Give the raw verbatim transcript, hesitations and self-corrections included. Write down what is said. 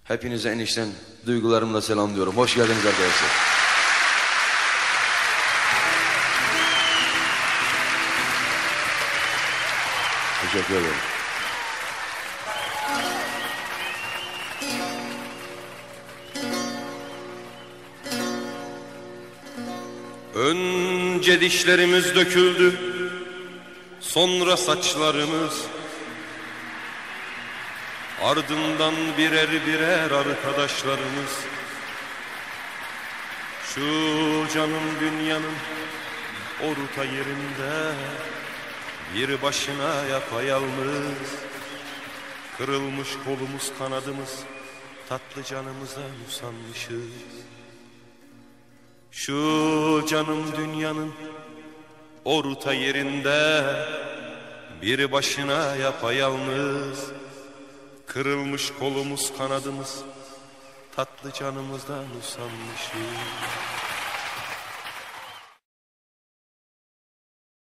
Hepinize en içten duygularımla selamlıyorum. Hoş geldiniz arkadaşlar. Teşekkür ederim. Önce dişlerimiz döküldü, sonra saçlarımız, ardından birer birer arkadaşlarımız. Şu canım dünyanın orta yerinde bir başına yapayalnız, kırılmış kolumuz kanadımız, tatlı canımıza usanmışız. Şu canım dünyanın orta yerinde bir başına yapayalnız, kırılmış kolumuz kanadımız, tatlı canımızdan usanmışız.